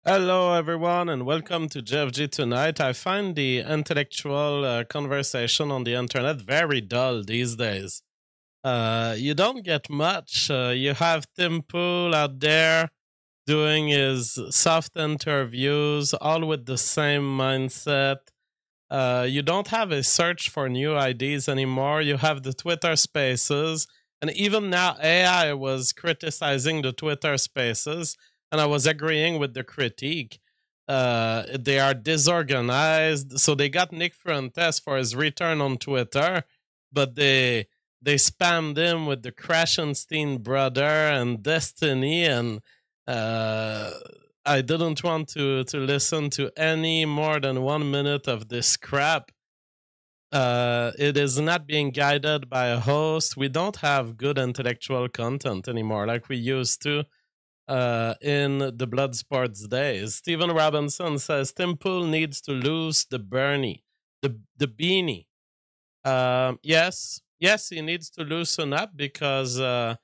Hello, everyone, and welcome to JFG Tonight. I find the intellectual conversation on the internet very dull these days. You don't get much. You have Tim Pool out there doing his soft interviews, all with the same mindset. You don't have a search for new ideas anymore. You have the Twitter Spaces, and even now, AI was criticizing the Twitter Spaces, and I was agreeing with the critique. They are disorganized, so they got Nick Fuentes for his return on Twitter, but they spammed him with the Krashenstein brother and Destiny, and I didn't want to listen to any more than 1 minute of this crap. It is not being guided by a host. We don't have good intellectual content anymore like we used to in the Bloodsports days. Stephen Robinson says Tim Pool needs to lose the Bernie, the beanie. Yes, he needs to loosen up because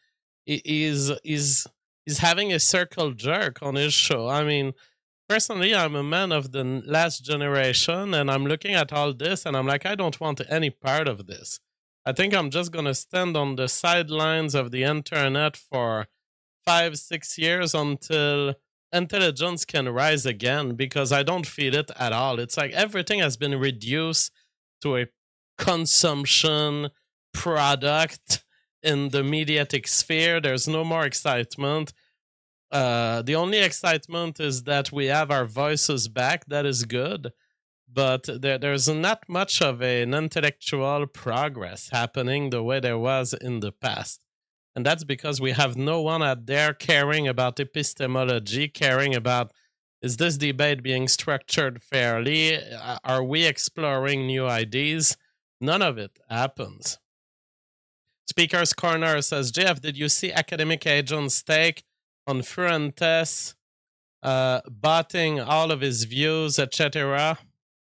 he's having a circle jerk on his show. I mean, personally, I'm a man of the last generation, and I'm looking at all this, and I'm like, I don't want any part of this. I think I'm just going to stand on the sidelines of the internet for 5-6 years until intelligence can rise again, because I don't feel it at all. It's like everything has been reduced to a consumption product in the mediatic sphere. There's no more excitement. The only excitement is that we have our voices back. That is good. But there's not much of an intellectual progress happening the way there was in the past. And that's because we have no one out there caring about epistemology, caring about, is this debate being structured fairly? Are we exploring new ideas? None of it happens. Speaker's Corner says, Jeff, did you see Academic Agent's take on Fuentes botting all of his views, etc.?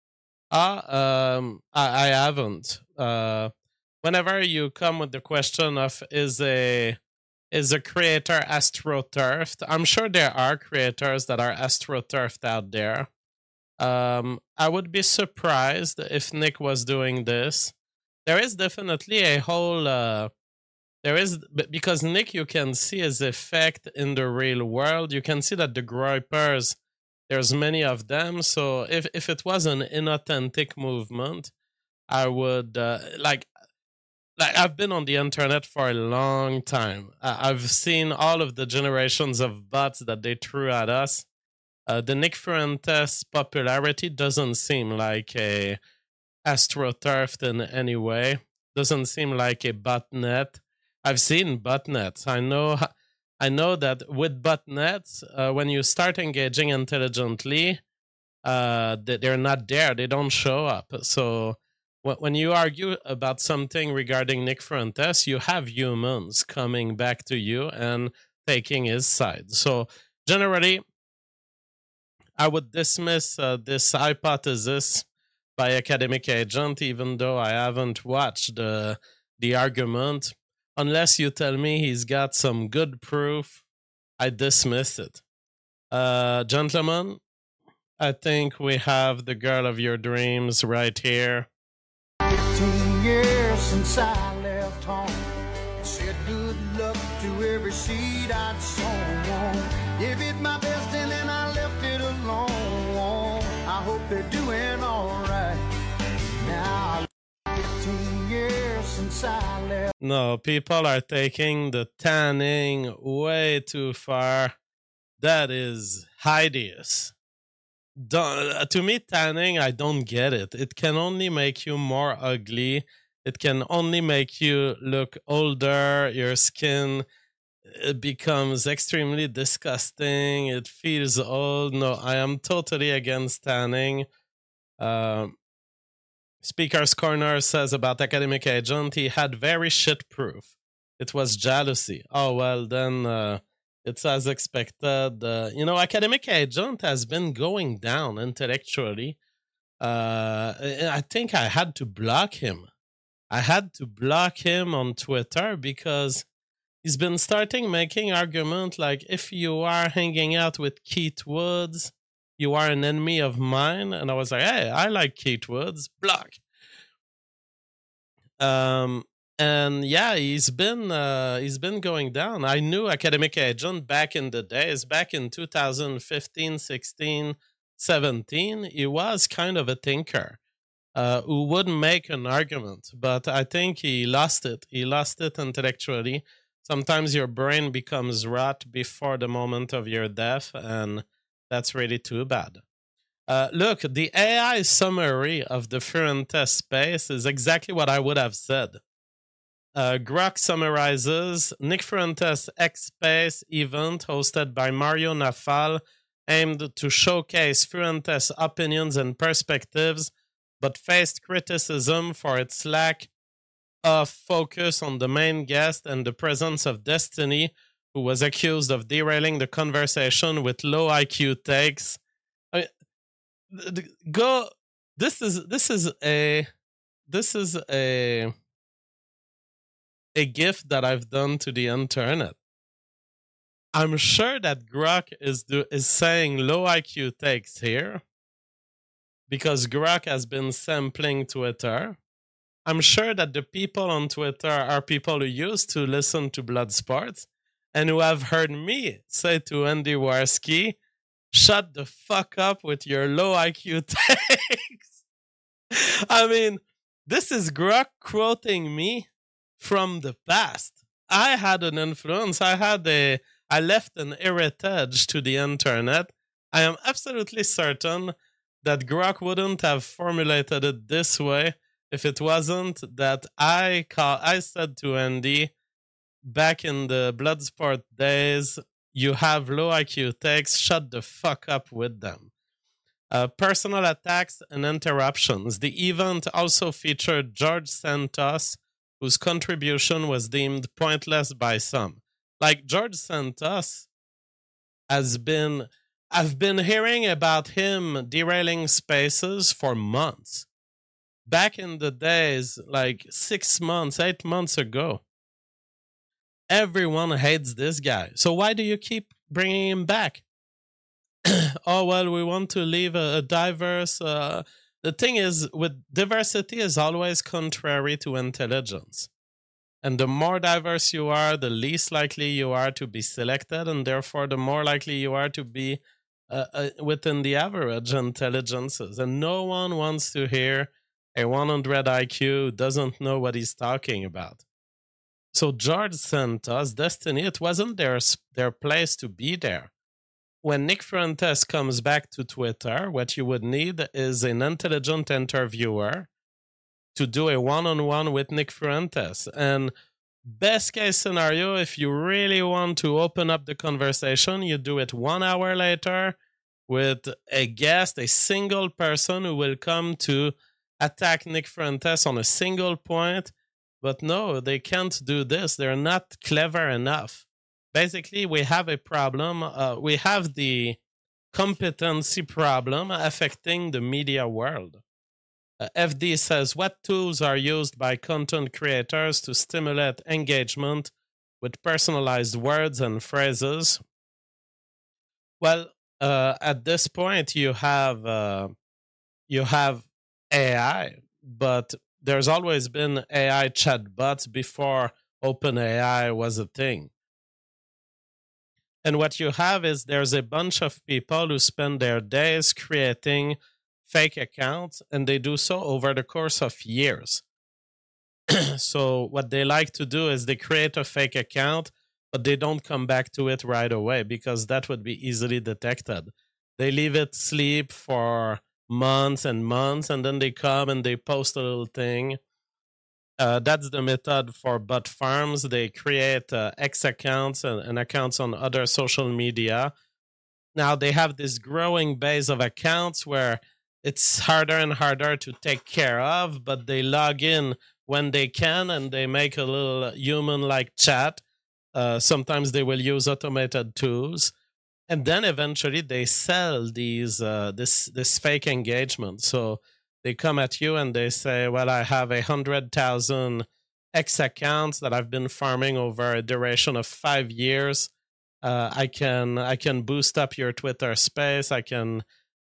I haven't. Whenever you come with the question of is a creator astroturfed, I'm sure there are creators that are astroturfed out there. I would be surprised if Nick was doing this. There is definitely a whole because Nick, you can see his effect in the real world. You can see that the groypers, there's many of them. So if it was an inauthentic movement, I would like I've been on the internet for a long time. I've seen all of the generations of bots that they threw at us. The Nick Fuentes popularity doesn't seem like a astroturfed in any way. Doesn't seem like a botnet. I've seen botnets. I know that with botnets, when you start engaging intelligently, they're not there. They don't show up. So when you argue about something regarding Nick Fuentes, you have humans coming back to you and taking his side. So generally, I would dismiss this hypothesis by Academic Agent, even though I haven't watched the argument. Unless you tell me he's got some good proof, I dismiss it. Gentlemen, I think we have the girl of your dreams right here. 15 years since I left home. Said good luck to every seed I'd sown. Gave it my best and then I left it alone. I hope they're doing alright. Now 15 years since I left. No, people are taking the tanning way too far. That is hideous. To me, tanning, I don't get it. It can only make you more ugly. It can only make you look older. Your skin, it becomes extremely disgusting. It feels old. No, I am totally against tanning. Speaker's Corner says about Academic Agent, he had very shit proof. It was jealousy. Oh, well, then it's as expected. Academic Agent has been going down intellectually. I think I had to block him. I had to block him on Twitter because he's been starting making argument like if you are hanging out with Keith Woods, you are an enemy of mine. And I was like, hey, I like Keith Woods. Block. And yeah, he's been going down. I knew Academic Agent back in the days, back in 2015, 16, 17. He was kind of a thinker who would make an argument, but I think he lost it. He lost it intellectually. Sometimes your brain becomes rot before the moment of your death, and that's really too bad. Look, the AI summary of the Fuentes space is exactly what I would have said. Grok summarizes Nick Fuentes X Space event hosted by Mario Nafal, aimed to showcase Fuentes' opinions and perspectives, but faced criticism for its lack of focus on the main guest and the presence of Destiny, who was accused of derailing the conversation with low IQ takes. I mean, go. This is a gift that I've done to the internet. I'm sure that Grok is saying low IQ takes here because Grok has been sampling Twitter. I'm sure that the people on Twitter are people who used to listen to Bloodsport and who have heard me say to Andy Warski, shut the fuck up with your low IQ takes. I mean, this is Grok quoting me from the past. I had an influence. I left an heritage to the internet. I am absolutely certain that Grok wouldn't have formulated it this way if it wasn't that I said to Andy back in the Bloodsport days, you have low IQ takes, shut the fuck up with them. Personal attacks and interruptions. The event also featured George Santos, whose contribution was deemed pointless by some. Like George Santos I've been hearing about him derailing spaces for months. Back in the days, like 6 months, 8 months ago. Everyone hates this guy. So why do you keep bringing him back? Oh, well, we want to leave a diverse... the thing is, with diversity is always contrary to intelligence. And the more diverse you are, the least likely you are to be selected, and therefore the more likely you are to be within the average intelligences. And no one wants to hear a 100 IQ who doesn't know what he's talking about. So George Santos, Destiny, it wasn't their place to be there. When Nick Fuentes comes back to Twitter, what you would need is an intelligent interviewer to do a one-on-one with Nick Fuentes. And best case scenario, if you really want to open up the conversation, you do it 1 hour later with a guest, a single person who will come to attack Nick Fuentes on a single point. But no, they can't do this. They're not clever enough. Basically, we have a problem. We have the competency problem affecting the media world. FD says, what tools are used by content creators to stimulate engagement with personalized words and phrases? Well, at this point, you have AI, but there's always been AI chatbots before OpenAI was a thing. And what you have is there's a bunch of people who spend their days creating fake accounts, and they do so over the course of years. So what they like to do is they create a fake account, but they don't come back to it right away because that would be easily detected. They leave it sleep for months and months, and then they come and they post a little thing. That's the method for bot farms. They create X accounts and accounts on other social media. Now they have this growing base of accounts where it's harder and harder to take care of, but they log in when they can and they make a little human-like chat. Sometimes they will use automated tools. And then eventually they sell these this fake engagement. So they come at you and they say, well, I have 100,000 X accounts that I've been farming over a duration of 5 years. I can boost up your Twitter space. I can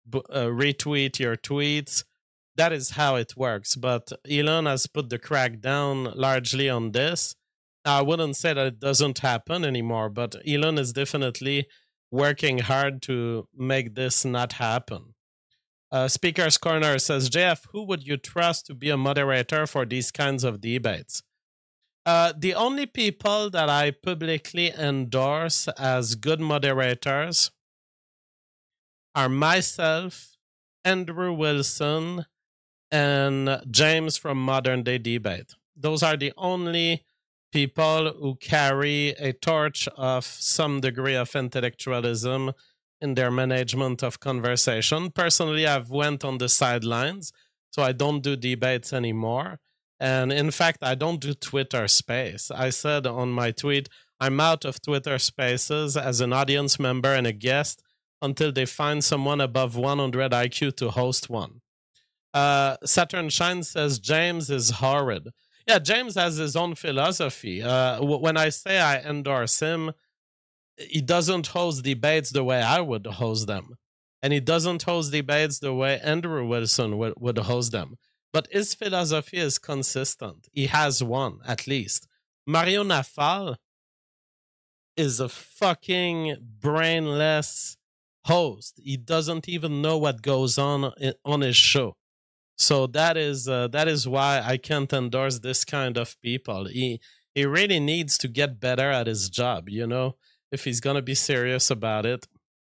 retweet your tweets. That is how it works. But Elon has put the crack down largely on this. I wouldn't say that it doesn't happen anymore, but Elon is definitely working hard to make this not happen. Speaker's Corner says, JF, who would you trust to be a moderator for these kinds of debates? The only people that I publicly endorse as good moderators are myself, Andrew Wilson, and James from Modern Day Debate. Those are the only people who carry a torch of some degree of intellectualism in their management of conversation. Personally, I've went on the sidelines, so I don't do debates anymore. And in fact, I don't do Twitter Space. I said on my tweet, I'm out of Twitter Spaces as an audience member and a guest until they find someone above 100 IQ to host one. Saturn Shine says James is horrid. Yeah, James has his own philosophy. When I say I endorse him, he doesn't host debates the way I would host them. And he doesn't host debates the way Andrew Wilson would host them. But his philosophy is consistent. He has one, at least. Mario Nafal is a fucking brainless host. He doesn't even know what goes on his show. So that is why I can't endorse this kind of people. He really needs to get better at his job, you know, if he's going to be serious about it.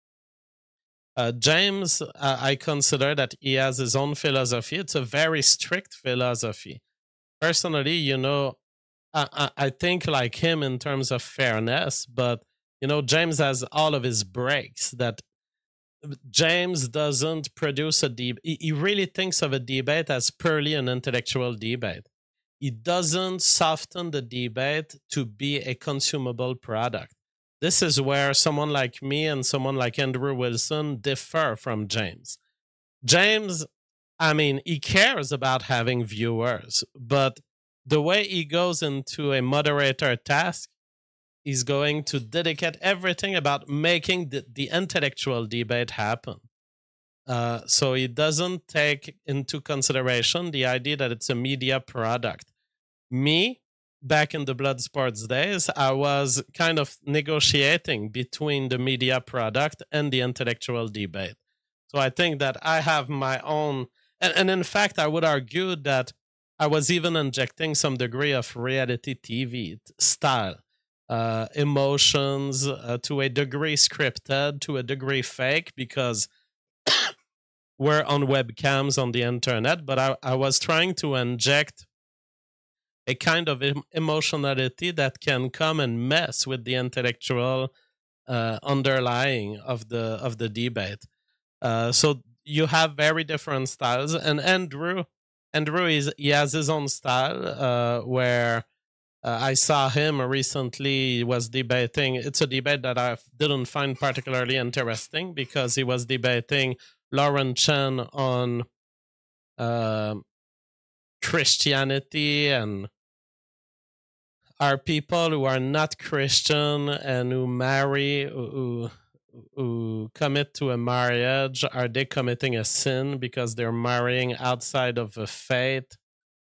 James, I consider that he has his own philosophy. It's a very strict philosophy. Personally, you know, I think like him in terms of fairness, but, you know, James has all of his breaks that James doesn't produce a debate. He really thinks of a debate as purely an intellectual debate. He doesn't soften the debate to be a consumable product. This is where someone like me and someone like Andrew Wilson differ from James. James, I mean, he cares about having viewers, but the way he goes into a moderator task, he's going to dedicate everything about making the intellectual debate happen. So he doesn't take into consideration the idea that it's a media product. Me, back in the Blood Sports days, I was kind of negotiating between the media product and the intellectual debate. So I think that I have my own, and in fact, I would argue that I was even injecting some degree of reality TV style, emotions, to a degree scripted, to a degree fake, because we're on webcams on the internet, but I was trying to inject a kind of emotionality that can come and mess with the intellectual underlying of the debate. So you have very different styles, and Andrew he has his own style where I saw him recently. He was debating. It's a debate that I didn't find particularly interesting because he was debating Lauren Chen on Christianity and are people who are not Christian and who marry, who commit to a marriage, are they committing a sin because they're marrying outside of a faith?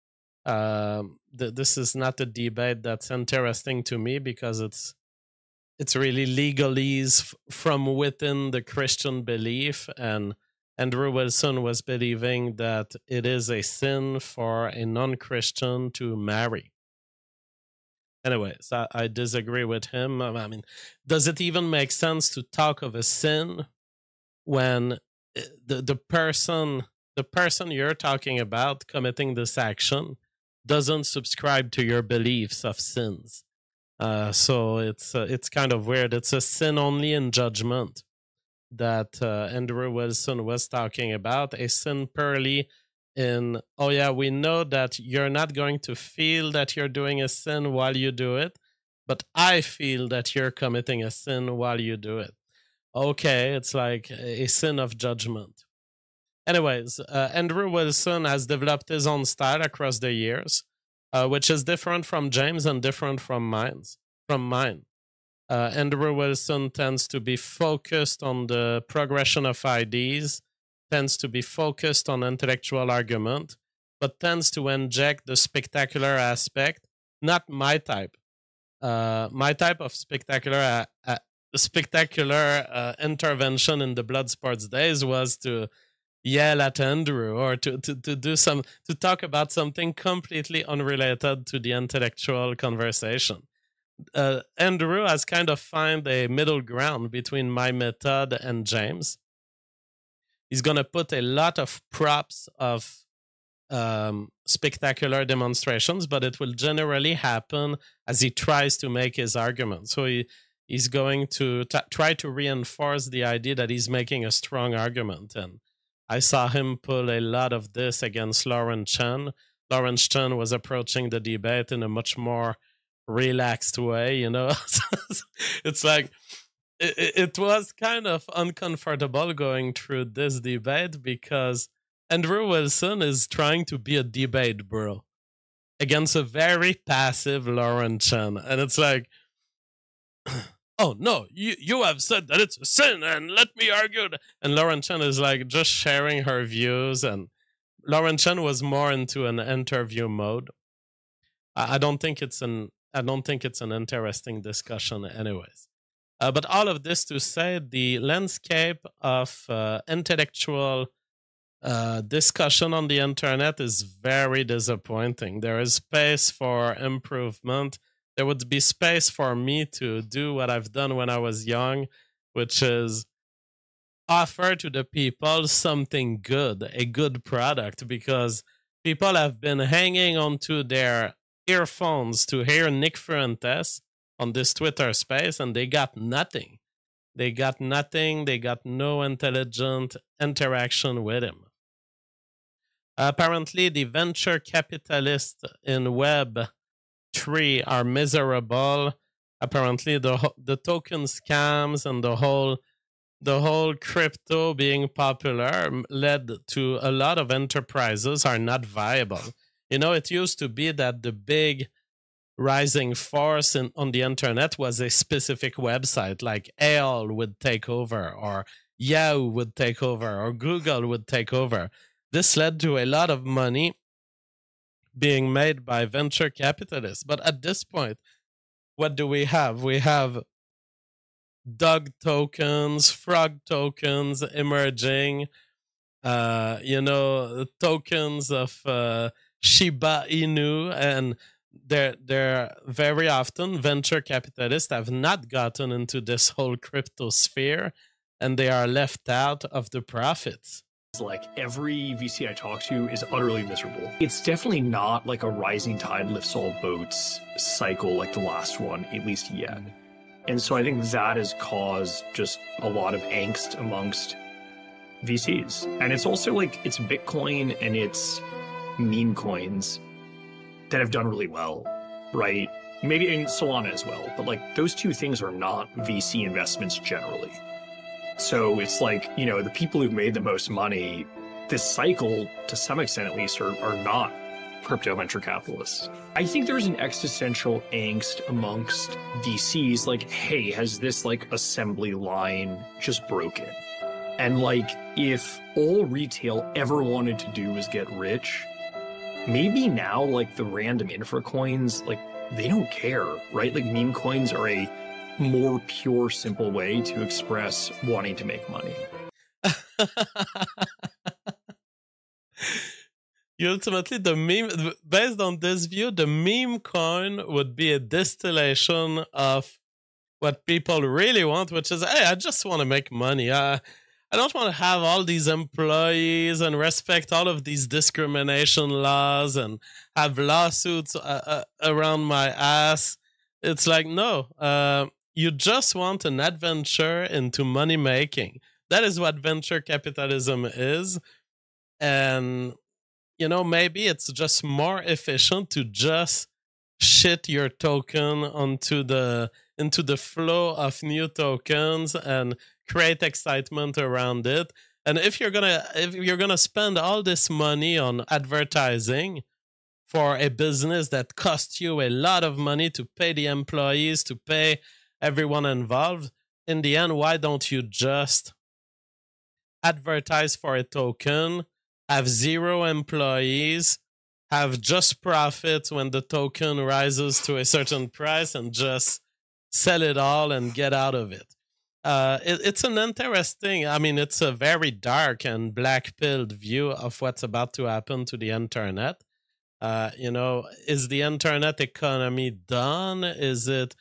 This is not a debate that's interesting to me because it's really legalese from within the Christian belief, and Andrew Wilson was believing that it is a sin for a non-Christian to marry. Anyways, I disagree with him. I mean, does it even make sense to talk of a sin when the person you're talking about committing this action doesn't subscribe to your beliefs of sins? So it's kind of weird. It's a sin only in judgment that Andrew Wilson was talking about, a sin purely in, oh yeah, we know that you're not going to feel that you're doing a sin while you do it, but I feel that you're committing a sin while you do it. Okay, it's like a sin of judgment. Anyways, Andrew Wilson has developed his own style across the years, which is different from James and different from mine. Andrew Wilson tends to be focused on the progression of ideas, tends to be focused on intellectual argument, but tends to inject the spectacular aspect. Not my type. My type of spectacular intervention in the Blood Sports days was to yell at Andrew or to talk about something completely unrelated to the intellectual conversation. Andrew has kind of found a middle ground between my method and James. He's going to put a lot of props of spectacular demonstrations, but it will generally happen as he tries to make his argument. So he's going to try to reinforce the idea that he's making a strong argument. And I saw him pull a lot of this against Lawrence Chan. Lawrence Chan was approaching the debate in a much more relaxed way, you know. It's like it was kind of uncomfortable going through this debate because Andrew Wilson is trying to be a debate bro against a very passive Lawrence Chan. And it's like, oh, no, you have said that it's a sin and let me argue. And Lawrence Chan is like just sharing her views. And Lawrence Chan was more into an interview mode. I don't think it's an interesting discussion anyways. But all of this to say, the landscape of intellectual discussion on the internet is very disappointing. There is space for improvement. There would be space for me to do what I've done when I was young, which is offer to the people something good, a good product, because people have been hanging onto their earphones to hear Nick Fuentes on this Twitter space, and they got nothing. They got nothing. They got no intelligent interaction with him. Apparently, the venture capitalists in Web3 are miserable. Apparently, the token scams and the whole crypto being popular led to a lot of enterprises are not viable. You know, it used to be that the big rising force on the internet was a specific website, like AOL would take over, or Yahoo would take over, or Google would take over. This led to a lot of money being made by venture capitalists. But at this point, what do we have? We have dog tokens, frog tokens emerging, tokens of Shiba Inu, and they're very often venture capitalists have not gotten into this whole crypto sphere, and they are left out of the profits. Like every VC I talk to is utterly miserable. It's definitely not like a rising tide lifts all boats cycle like the last one, at least yet. And so I think that has caused just a lot of angst amongst VCs. And it's also like it's Bitcoin and it's meme coins that have done really well, right? Maybe in Solana as well, but like those two things are not VC investments generally. So it's like, you know, the people who've made the most money this cycle, to some extent at least, are not crypto venture capitalists. I think there's an existential angst amongst VCs, like, hey, has this like assembly line just broken? And like, if all retail ever wanted to do was get rich, maybe now like the random infra coins, like they don't care, right? Like meme coins are a more pure, simple way to express wanting to make money. Ultimately, the meme, based on this view, the meme coin would be a distillation of what people really want, which is, hey, I just want to make money. I don't want to have all these employees and respect all of these discrimination laws and have lawsuits around my ass. It's like, no, you just want an adventure into money making. That is what venture capitalism is. And, you know, maybe it's just more efficient to just shit your token into the flow of new tokens and create excitement around it. And if you're gonna spend all this money on advertising for a business that costs you a lot of money to pay the employees, to pay everyone involved, in the end, why don't you just advertise for a token, have 0 employees, have just profits when the token rises to a certain price, and just sell it all and get out of it. It's an interesting, I mean, it's a very dark and black-pilled view of what's about to happen to the internet. Is the internet economy done? Is it,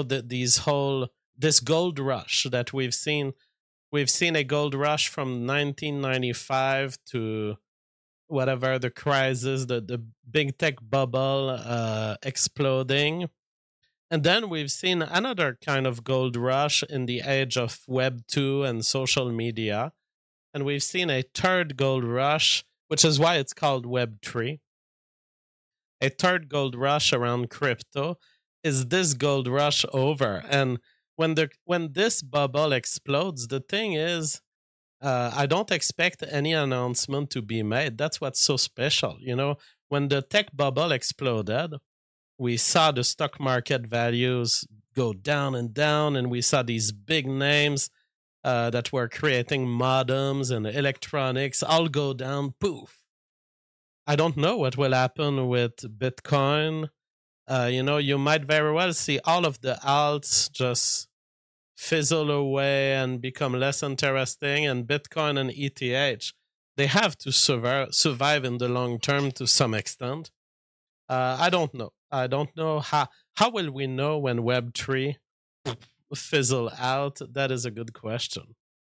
this gold rush that we've seen? We've seen a gold rush from 1995 to whatever the crisis, the big tech bubble exploding. And then we've seen another kind of gold rush in the age of Web 2 and social media. And we've seen a third gold rush, which is why it's called Web 3. A third gold rush around crypto. Is this gold rush over? And when this bubble explodes, the thing is, I don't expect any announcement to be made. That's what's so special. When the tech bubble exploded, we saw the stock market values go down and down, and we saw these big names that were creating modems and electronics all go down, poof. I don't know what will happen with Bitcoin. You might very well see all of the alts just fizzle away and become less interesting, and Bitcoin and ETH, they have to survive in the long term to some extent. I don't know. I don't know how will we know when Web3 fizzle out? That is a good question.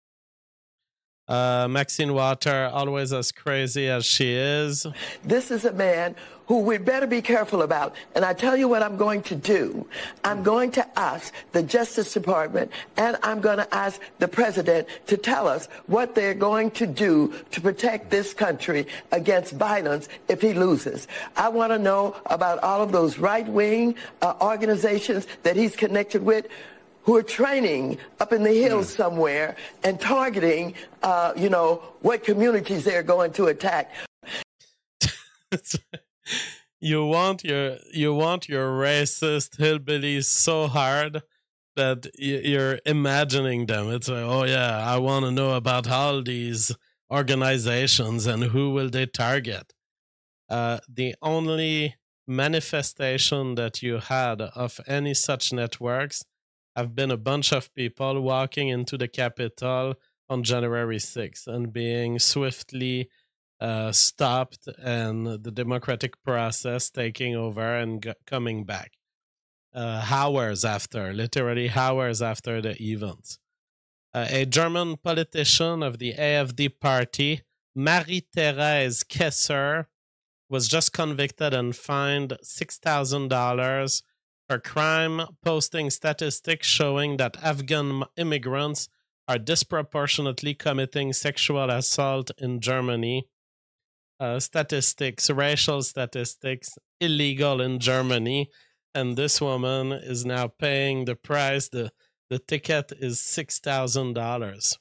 Maxine Water, always as crazy as she is. This is a man who we'd better be careful about. And I tell you what I'm going to do. I'm going to ask the Justice Department, and I'm going to ask the president to tell us what they're going to do to protect this country against violence if he loses. I want to know about all of those right-wing organizations that he's connected with, who are training up in the hills somewhere and targeting, what communities they're going to attack. You want your racist hillbillies so hard that you're imagining them. It's like, oh yeah, I want to know about all these organizations and who will they target. The only manifestation that you had of any such networks have been a bunch of people walking into the Capitol on January 6th and being swiftly stopped, and the democratic process taking over and coming back. Literally hours after the event. A German politician of the AfD party, Marie-Therese Kesser, was just convicted and fined $6,000 for crime, posting statistics showing that Afghan immigrants are disproportionately committing sexual assault in Germany. Racial statistics, illegal in Germany. And this woman is now paying the price. The ticket is $6,000.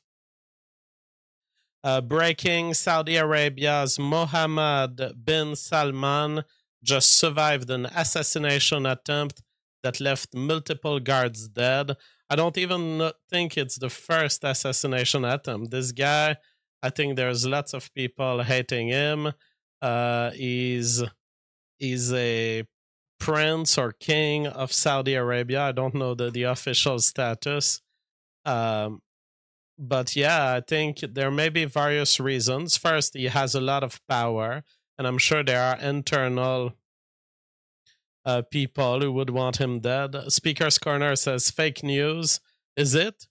Breaking: Saudi Arabia's Mohammed bin Salman just survived an assassination attempt that left multiple guards dead. I don't even think it's the first assassination attempt. This guy, I think there's lots of people hating him. He's a prince or king of Saudi Arabia. I don't know the official status. But yeah, I think there may be various reasons. First, he has a lot of power, and I'm sure there are internal people who would want him dead. Speaker's Corner says fake news. Is it?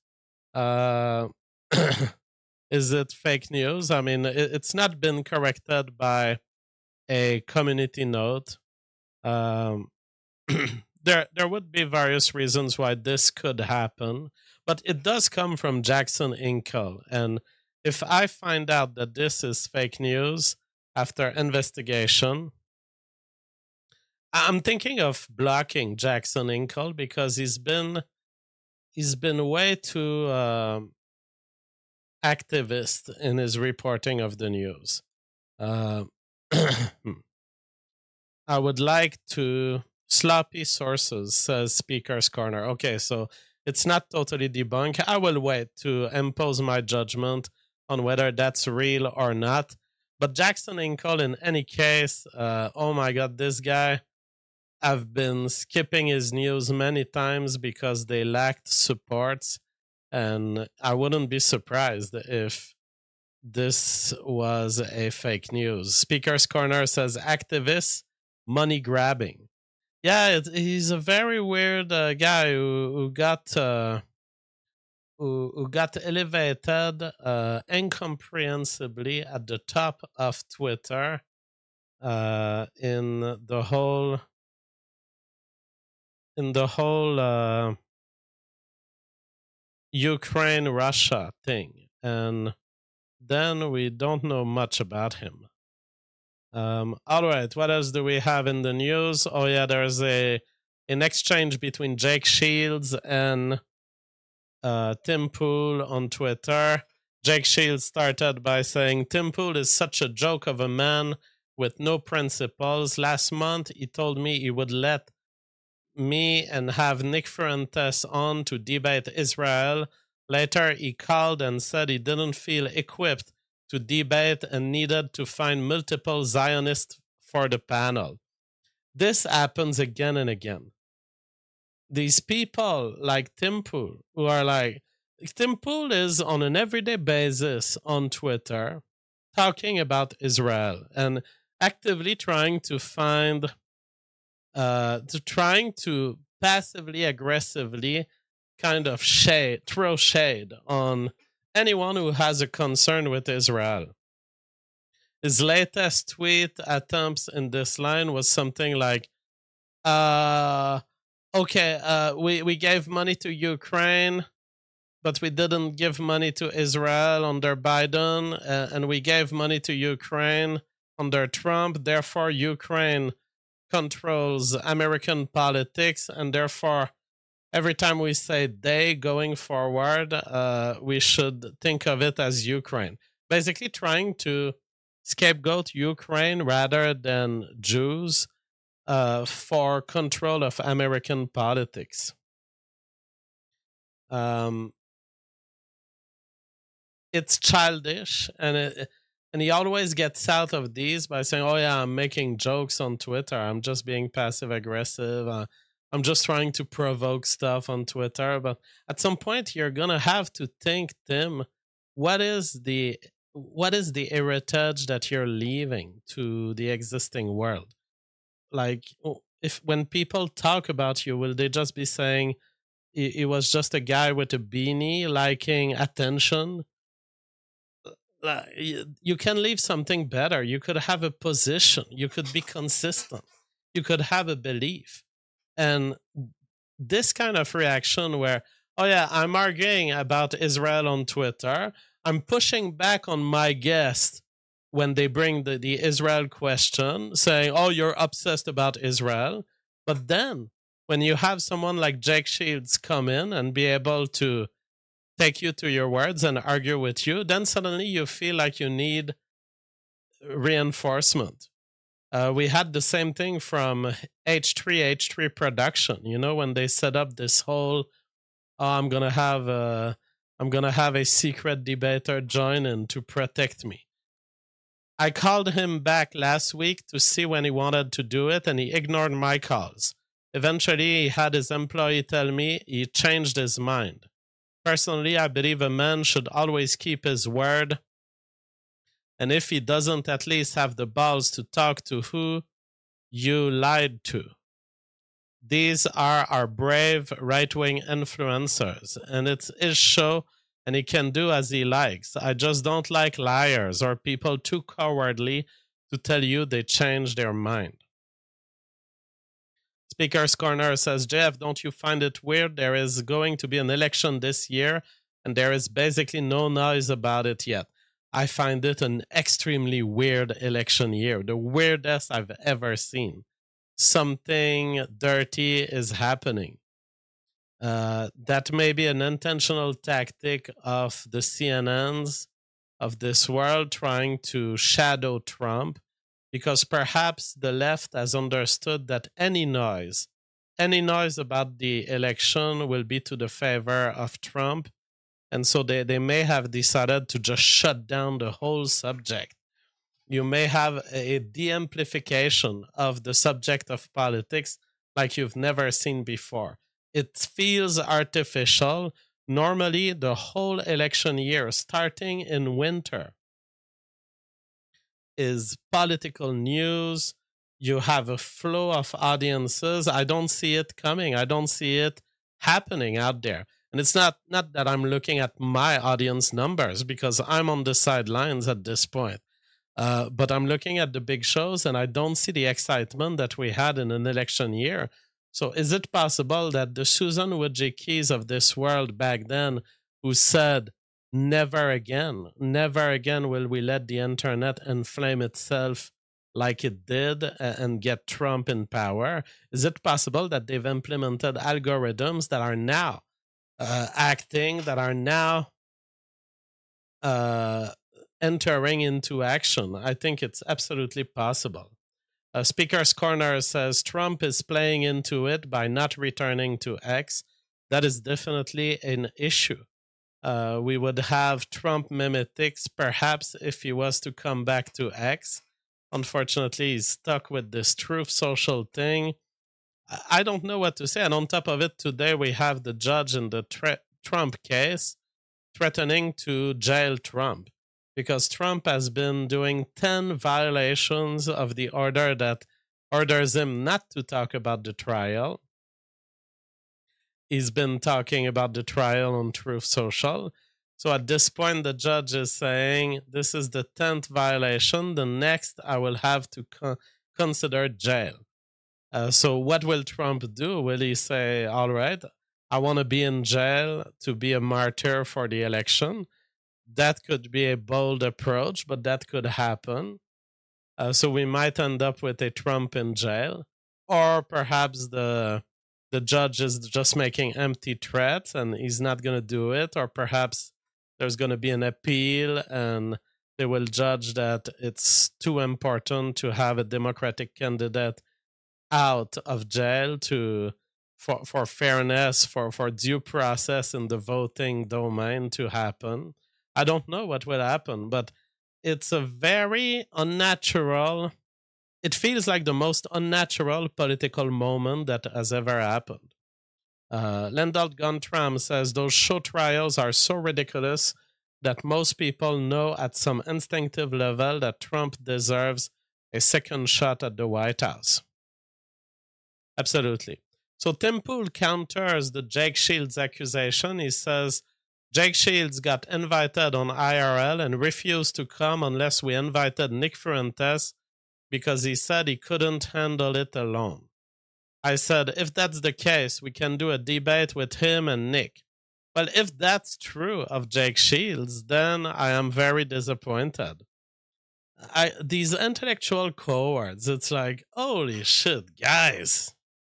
Is it fake news? I mean, it's not been corrected by a community note. There would be various reasons why this could happen, but it does come from Jackson Hinkle. And if I find out that this is fake news after investigation, I'm thinking of blocking Jackson Hinkle because he's been way too activist in his reporting of the news. I would like to sloppy sources, says Speaker's Corner. Okay, so it's not totally debunked. I will wait to impose my judgment on whether that's real or not. But Jackson Hinkle, in any case, oh my God, this guy, I've been skipping his news many times because they lacked supports. And I wouldn't be surprised if this was a fake news. Speaker's Corner says activists, money grabbing. Yeah, he's a very weird guy who got elevated incomprehensibly at the top of Twitter in the whole Ukraine-Russia thing, and then we don't know much about him. All right, what else do we have in the news? Oh yeah, there's an exchange between Jake Shields and Tim Pool on Twitter. Jake Shields started by saying, Tim Pool is such a joke of a man with no principles. Last month, he told me he would let me and have Nick Fuentes on to debate Israel. Later, he called and said he didn't feel equipped to debate and needed to find multiple Zionists for the panel. This happens again and again. These people like Tim Pool, who are like, Tim Pool is on an everyday basis on Twitter talking about Israel and actively trying to find trying to passively aggressively kind of throw shade on anyone who has a concern with Israel. His latest tweet attempts in this line was something like, we gave money to Ukraine, but we didn't give money to Israel under Biden, and we gave money to Ukraine under Trump. Therefore, Ukraine controls American politics, and therefore, every time we say they going forward, we should think of it as Ukraine. Basically trying to scapegoat Ukraine rather than Jews for control of American politics. It's childish, and he always gets out of these by saying, oh yeah, I'm making jokes on Twitter. I'm just being passive-aggressive. I'm just trying to provoke stuff on Twitter. But at some point, you're going to have to think, Tim, what is the heritage that you're leaving to the existing world? Like, when people talk about you, will they just be saying it was just a guy with a beanie liking attention? You can leave something better. You could have a position. You could be consistent. You could have a belief. And this kind of reaction where, oh yeah, I'm arguing about Israel on Twitter. I'm pushing back on my guest when they bring the Israel question, saying, oh, you're obsessed about Israel. But then when you have someone like Jake Shields come in and be able to take you to your words and argue with you, then suddenly you feel like you need reinforcement. We had the same thing from H3 production, when they set up this whole, I'm gonna have a secret debater join in to protect me. I called him back last week to see when he wanted to do it, and he ignored my calls. Eventually, he had his employee tell me he changed his mind. Personally, I believe a man should always keep his word. And if he doesn't at least have the balls to talk to who you lied to. These are our brave right-wing influencers. And it's his show, and he can do as he likes. I just don't like liars or people too cowardly to tell you they changed their mind. Speaker's Corner says, Jeff, don't you find it weird? There is going to be an election this year, and there is basically no noise about it yet. I find it an extremely weird election year, the weirdest I've ever seen. Something dirty is happening. That may be an intentional tactic of the CNNs of this world trying to shadow Trump, because perhaps the left has understood that any noise about the election will be to the favor of Trump, And so they may have decided to just shut down the whole subject. You may have a de-amplification of the subject of politics like you've never seen before. It feels artificial. Normally, the whole election year, starting in winter, is political news. You have a flow of audiences. I don't see it coming. I don't see it happening out there. And it's not that I'm looking at my audience numbers, because I'm on the sidelines at this point. But I'm looking at the big shows, and I don't see the excitement that we had in an election year. So is it possible that the Susan Wojcicki's of this world back then, who said, never again will we let the internet inflame itself like it did and get Trump in power, is it possible that they've implemented algorithms that are now acting, that are now entering into action? I think it's absolutely possible. Speaker's Corner says Trump is playing into it by not returning to X. That is definitely an issue. We would have Trump mimetics perhaps if he was to come back to X. Unfortunately, he's stuck with this Truth Social thing. I don't know what to say. And on top of it, today we have the judge in the Trump case threatening to jail Trump, because Trump has been doing 10 violations of the order that orders him not to talk about the trial. He's been talking about the trial on Truth Social. So at this point, the judge is saying, this is the 10th violation. The next, I will have to consider jail. So what will Trump do? Will he say, all right, I want to be in jail to be a martyr for the election? That could be a bold approach, but that could happen. So we might end up with a Trump in jail. Or perhaps the judge is just making empty threats and he's not going to do it. Or perhaps there's going to be an appeal and they will judge that it's too important to have a Democratic candidate out of jail for fairness, for due process in the voting domain to happen. I don't know what will happen, but it's a very unnatural, it feels like the most unnatural political moment that has ever happened. Lendalt Guntram says, those show trials are so ridiculous that most people know at some instinctive level that Trump deserves a second shot at the White House. Absolutely. So Tim Pool counters the Jake Shields accusation. He says, Jake Shields got invited on IRL and refused to come unless we invited Nick Fuentes because he said he couldn't handle it alone. I said, if that's the case, we can do a debate with him and Nick. Well, if that's true of Jake Shields, then I am very disappointed. These intellectual cohorts, it's like, holy shit, guys.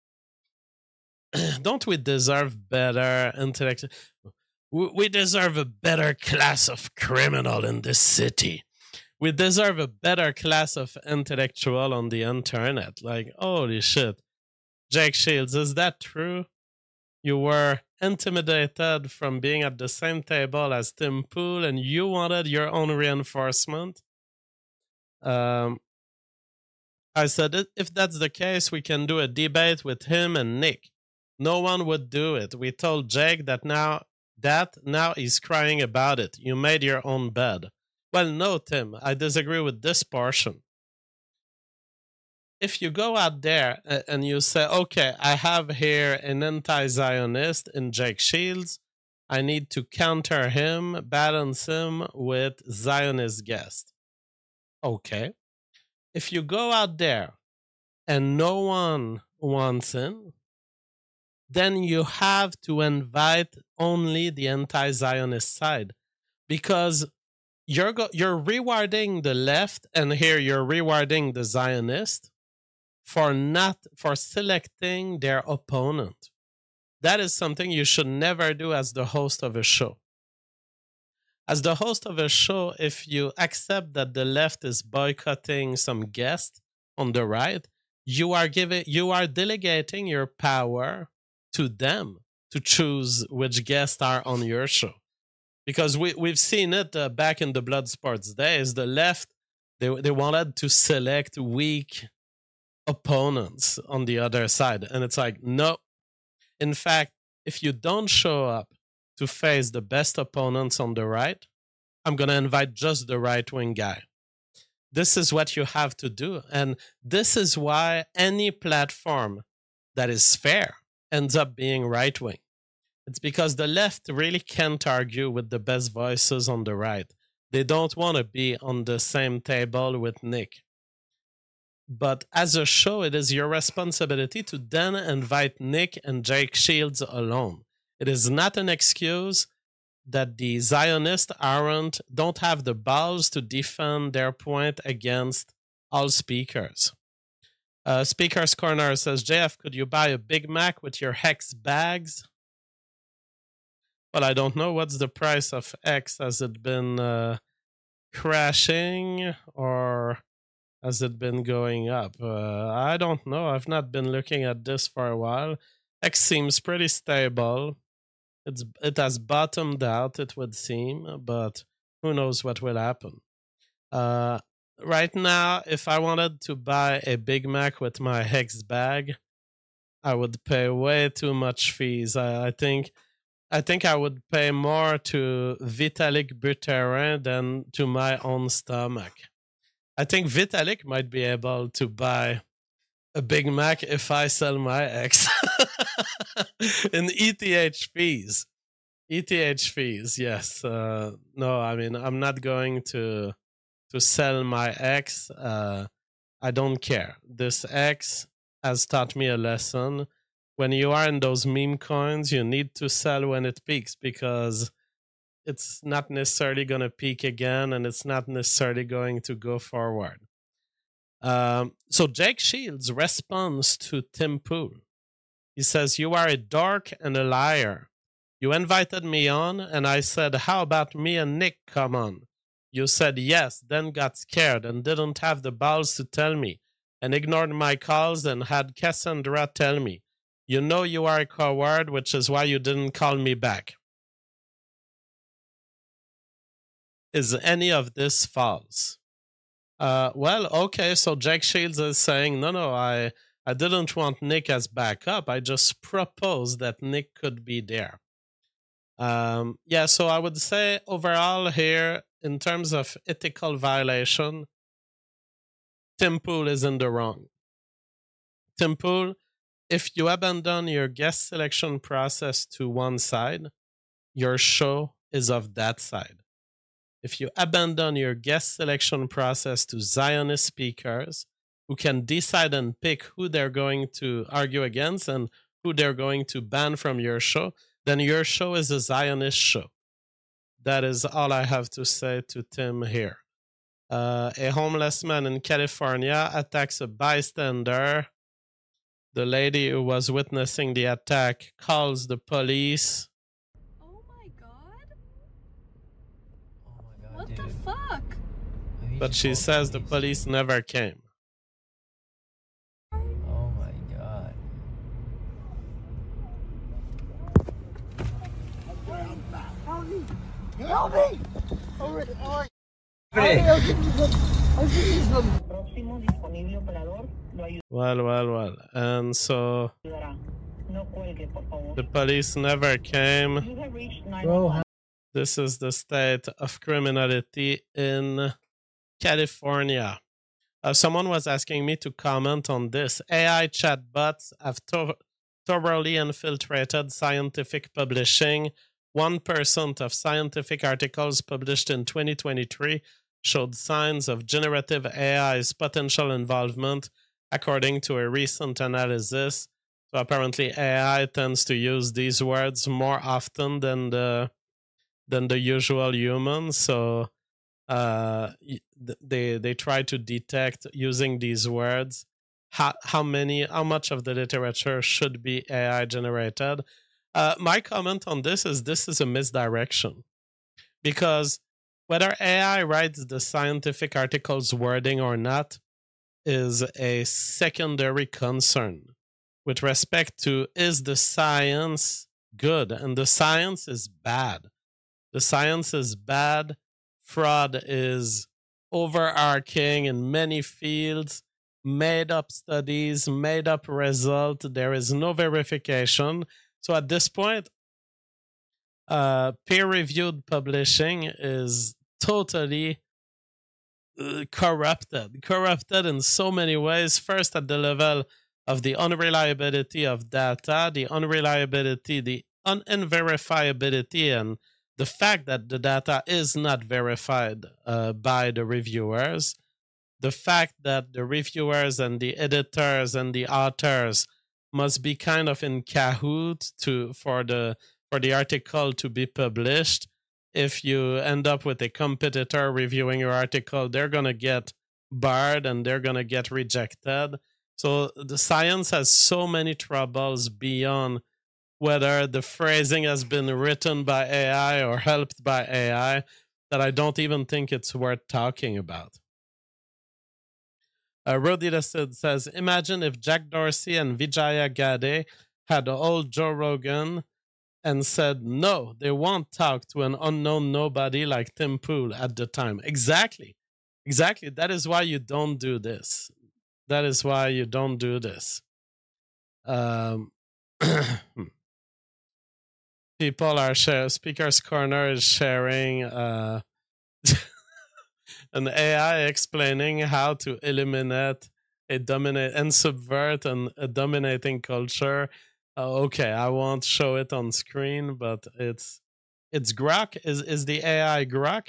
Don't we deserve better intellectual? We deserve a better class of criminal in this city. We deserve a better class of intellectual on the internet. Like, holy shit. Jake Shields, is that true? You were intimidated from being at the same table as Tim Pool and you wanted your own reinforcement? I said, if that's the case, we can do a debate with him and Nick. No one would do it. We told Jake that now he's crying about it. You made your own bed. Well, no, Tim, I disagree with this portion. If you go out there and you say, okay, I have here an anti-Zionist in Jake Shields, I need to counter him, balance him with Zionist guest. Okay. If you go out there and no one wants him, then you have to invite only the anti-Zionist side, because you're rewarding the left, and here you're rewarding the Zionist for selecting their opponent. That is something you should never do as the host of a show. As the host of a show, if you accept that the left is boycotting some guest on the right, you are delegating your power to them to choose which guests are on your show. because we've seen it back in the blood sports days. The left, they wanted to select weak opponents on the other side, and it's like, no. In fact, if you don't show up to face the best opponents on the right, I'm going to invite just the right-wing guy. This is what you have to do. And this is why any platform that is fair ends up being right-wing. It's because the left really can't argue with the best voices on the right. They don't want to be on the same table with Nick. But as a show, it is your responsibility to then invite Nick and Jake Shields alone. It is not an excuse that the Zionists don't have the balls to defend their point against all speakers. Speaker's Corner says, JF, could you buy a Big Mac with your Hex bags? Well, I don't know. What's the price of X? Has it been crashing or has it been going up? I don't know. I've not been looking at this for a while. X seems pretty stable. It has bottomed out, it would seem, but who knows what will happen. Right now, if I wanted to buy a Big Mac with my Hex bag, I would pay way too much fees. I think I would pay more to Vitalik Buterin than to my own stomach. I think Vitalik might be able to buy a Big Mac if I sell my X in ETH fees. ETH fees, yes. No, I mean, I'm not going to sell my X. I don't care. This X has taught me a lesson. When you are in those meme coins, you need to sell when it peaks because it's not necessarily going to peak again and it's not necessarily going to go forward. So Jake Shields responds to Tim Pool. He says, you are a dork and a liar. You invited me on and I said, how about me and Nick come on? You said yes, then got scared and didn't have the balls to tell me and ignored my calls and had Cassandra tell me. You know you are a coward, which is why you didn't call me back. Is any of this false? Well, okay, so Jake Shields is saying, no, I didn't want Nick as backup. I just proposed that Nick could be there. Yeah, so I would say overall here, in terms of ethical violation, Tim Pool is in the wrong. Tim Pool, if you abandon your guest selection process to one side, your show is of that side. If you abandon your guest selection process to Zionist speakers who can decide and pick who they're going to argue against and who they're going to ban from your show, then your show is a Zionist show. That is all I have to say to Tim here. A homeless man in California attacks a bystander. The lady who was witnessing the attack calls the police. Oh my god. Oh my god, What dude. the fuck? But she says the police never came. Oh my god. Help me! Próximo disponible operador lo Well. And so ayudará. No cuelgue, por favor. the police never came. You have reached 911. This is the state of criminality in California. Someone was asking me to comment on this. AI chatbots have thoroughly infiltrated scientific publishing. 1% of scientific articles published in 2023 showed signs of generative AI's potential involvement, according to a recent analysis. So apparently AI tends to use these words more often than the usual humans. So they try to detect using these words how much of the literature should be AI generated. My comment on this is a misdirection, because whether AI writes the scientific article's wording or not is a secondary concern with respect to, is the science good? And the science is bad. The science is bad. Fraud is overarching in many fields. Made up studies, made up result. There is no verification. So at this point, peer-reviewed publishing is totally corrupted in so many ways. First, at the level of the unreliability of data, the unreliability, the unverifiability, and the fact that the data is not verified by the reviewers. The fact that the reviewers and the editors and the authors must be kind of in cahoot for the article to be published. If you end up with a competitor reviewing your article, they're going to get barred and they're going to get rejected. So the science has so many troubles beyond whether the phrasing has been written by AI or helped by AI that I don't even think it's worth talking about. Rodita says, imagine if Jack Dorsey and Vijaya Gadde had old Joe Rogan and said, no, they won't talk to an unknown nobody like Tim Pool at the time. Exactly. That is why you don't do this. People are sharing, Speaker's Corner is sharing an AI explaining how to eliminate and subvert a dominating culture. Okay, I won't show it on screen, but it's Grok. Is the AI Grok?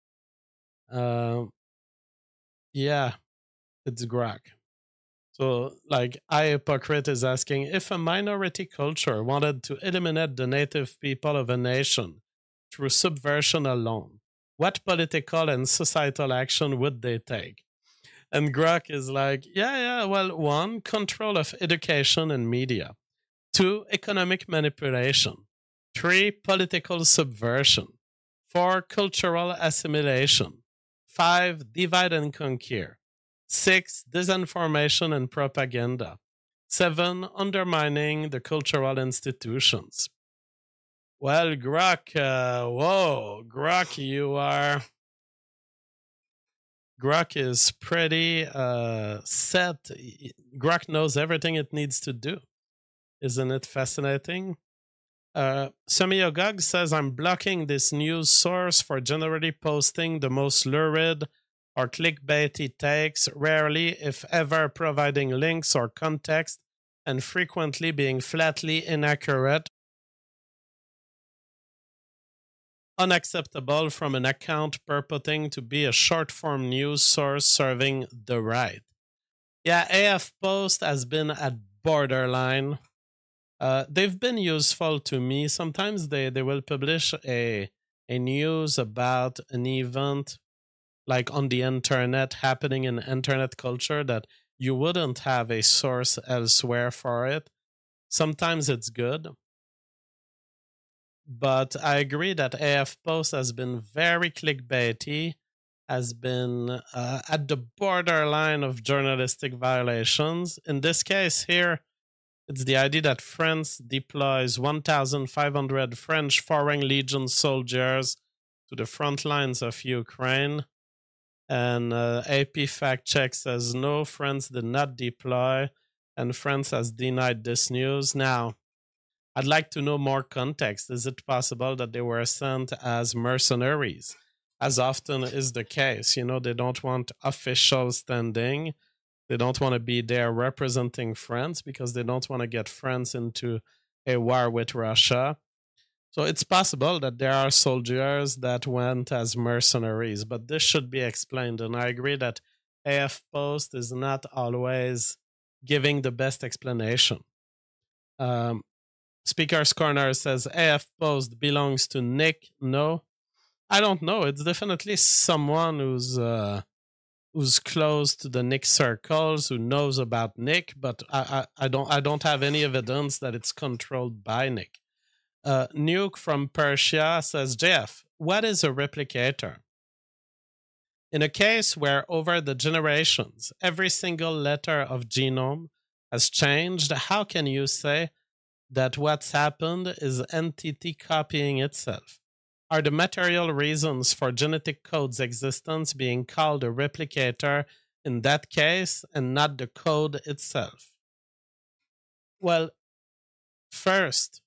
Yeah, it's Grok. So, like, iHypocrite is asking, if a minority culture wanted to eliminate the native people of a nation through subversion alone, what political and societal action would they take? And Grok is like, well, 1, control of education and media. 2, economic manipulation. 3, political subversion. 4, cultural assimilation. 5, divide and conquer. 6, disinformation and propaganda. 7, undermining the cultural institutions. Well, Grok, Grok is pretty set. Grok knows everything it needs to do. Isn't it fascinating? Semyogog says, I'm blocking this news source for generally posting the most lurid or clickbaity takes, rarely, if ever, providing links or context, and frequently being flatly inaccurate. Unacceptable from an account purporting to be a short-form news source serving the right. Yeah, AF Post has been at borderline. They've been useful to me. Sometimes they will publish a news about an event like on the internet happening in internet culture that you wouldn't have a source elsewhere for it. Sometimes it's good. But I agree that AF Post has been very clickbaity, has been at the borderline of journalistic violations. In this case here, it's the idea that France deploys 1,500 French Foreign Legion soldiers to the front lines of Ukraine. And AP Fact Check says, no, France did not deploy, and France has denied this news. Now, I'd like to know more context. Is it possible that they were sent as mercenaries, as often is the case? You know, they don't want official standing. They don't want to be there representing France because they don't want to get France into a war with Russia. So it's possible that there are soldiers that went as mercenaries, but this should be explained. And I agree that AF Post is not always giving the best explanation. Speaker's Corner says AF Post belongs to Nick. No, I don't know. It's definitely someone who's close to the Nick circles, who knows about Nick, but I don't have any evidence that it's controlled by Nick. Nuke from Persia says, JF, what is a replicator? In a case where over the generations, every single letter of genome has changed, how can you say that what's happened is entity copying itself? are the material reasons for genetic code's existence being called a replicator in that case and not the code itself? Well, first,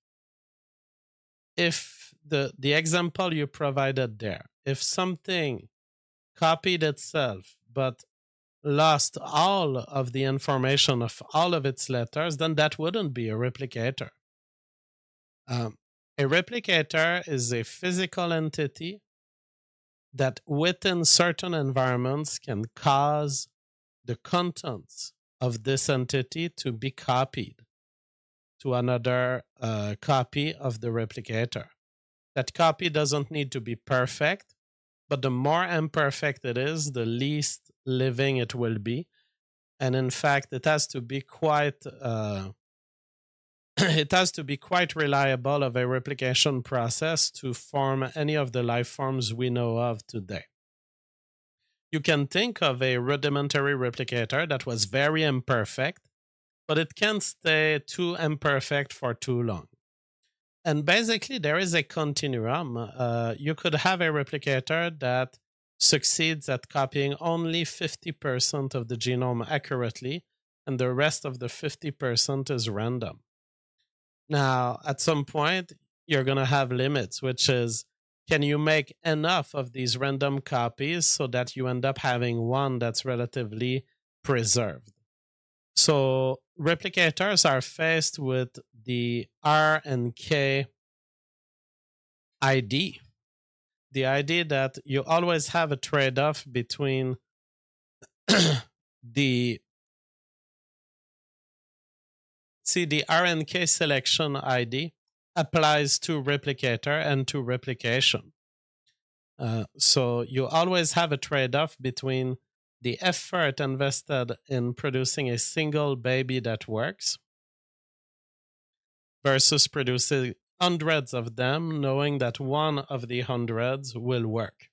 if the example you provided there, if something copied itself but lost all of the information of all of its letters, then that wouldn't be a replicator. A replicator is a physical entity that within certain environments can cause the contents of this entity to be copied to another copy of the replicator. That copy doesn't need to be perfect, but the more imperfect it is, the least living it will be. And in fact, it has to be quite reliable of a replication process to form any of the life forms we know of today. You can think of a rudimentary replicator that was very imperfect, but it can't stay too imperfect for too long. And basically, there is a continuum. You could have a replicator that succeeds at copying only 50% of the genome accurately, and the rest of the 50% is random. Now, at some point, you're going to have limits, which is, can you make enough of these random copies so that you end up having one that's relatively preserved? So replicators are faced with the R and K ID. The idea that you always have a trade-off between the RNK selection ID applies to replicator and to replication. So you always have a trade-off between the effort invested in producing a single baby that works versus producing hundreds of them, knowing that one of the hundreds will work.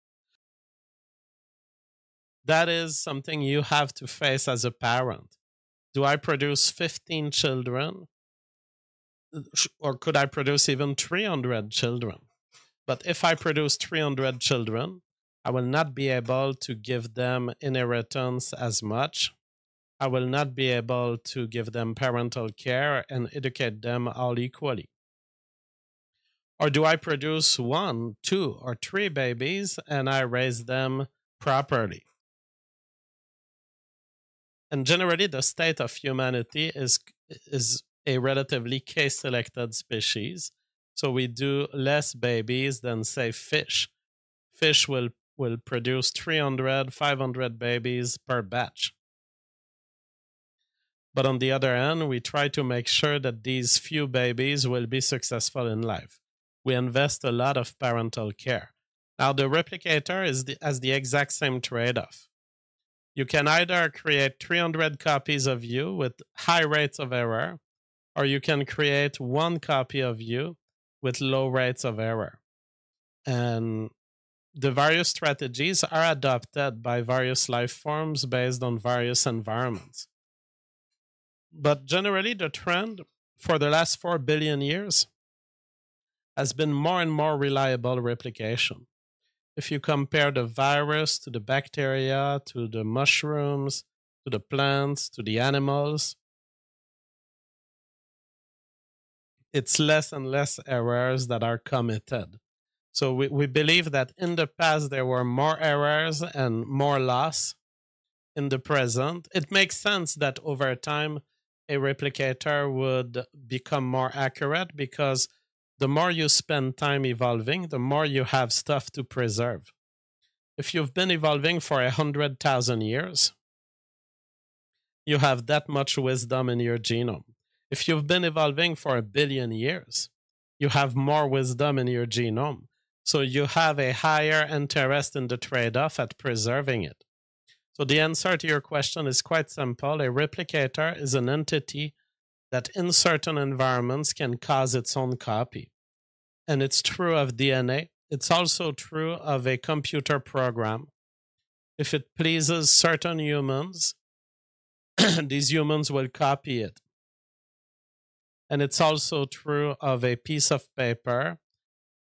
That is something you have to face as a parent. Do I produce 15 children? Or could I produce even 300 children? But if I produce 300 children, I will not be able to give them inheritance as much. I will not be able to give them parental care and educate them all equally. Or do I produce 1, 2, or 3 babies and I raise them properly? And generally, the state of humanity is a relatively case-selected species. So we do less babies than, say, fish. Fish will produce 300, 500 babies per batch. But on the other hand, we try to make sure that these few babies will be successful in life. We invest a lot of parental care. Now, the replicator has the exact same trade-off. You can either create 300 copies of you with high rates of error, or you can create 1 copy of you with low rates of error. And the various strategies are adopted by various life forms based on various environments. But generally, the trend for the last 4 billion years has been more and more reliable replication. If you compare the virus to the bacteria, to the mushrooms, to the plants, to the animals, it's less and less errors that are committed. So we believe that in the past there were more errors and more loss. In the present, it makes sense that over time a replicator would become more accurate because the more you spend time evolving, the more you have stuff to preserve. If you've been evolving for 100,000 years, you have that much wisdom in your genome. If you've been evolving for 1 billion years, you have more wisdom in your genome. So you have a higher interest in the trade-off at preserving it. So the answer to your question is quite simple. A replicator is an entity that in certain environments can cause its own copy. And it's true of DNA. It's also true of a computer program. If it pleases certain humans, these humans will copy it. And it's also true of a piece of paper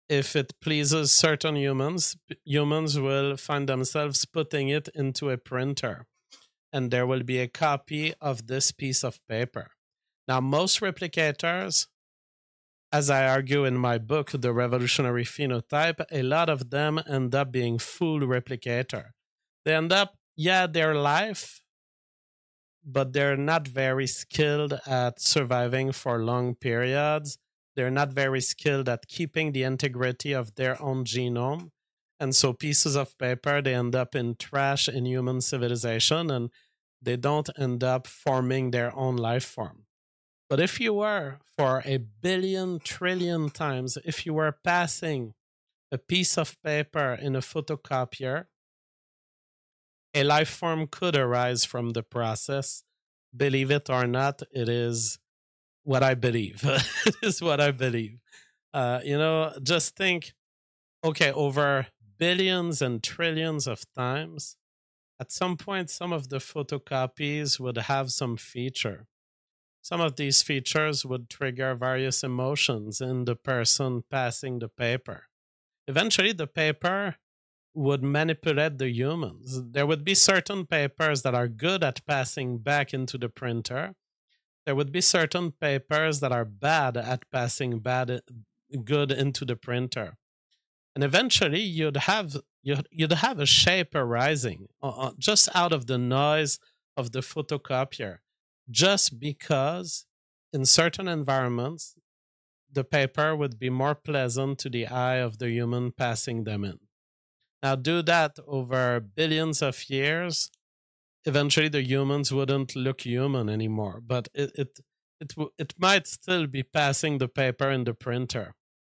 if it pleases certain humans, humans will find themselves putting it into a printer, and there will be a copy of this piece of paper. Now, most replicators, as I argue in my book, The Revolutionary Phenotype, a lot of them end up being full replicator. They end up, their life, but they're not very skilled at surviving for long periods. They're not very skilled at keeping the integrity of their own genome. And so pieces of paper, they end up in trash in human civilization, and they don't end up forming their own life form. But if you were, for 1 billion trillion times, if you were passing a piece of paper in a photocopier, a life form could arise from the process. Believe it or not, it is what I believe. It is what I believe. Just think, okay, over billions and trillions of times, at some point, some of the photocopies would have some feature. Some of these features would trigger various emotions in the person passing the paper. Eventually, the paper would manipulate the humans. There would be certain papers that are good at passing back into the printer. There would be certain papers that are bad at passing good into the printer. And eventually, you'd have a shape arising just out of the noise of the photocopier, just because in certain environments, the paper would be more pleasant to the eye of the human passing them in. Now, do that over billions of years, eventually the humans wouldn't look human anymore, but it might still be passing the paper in the printer.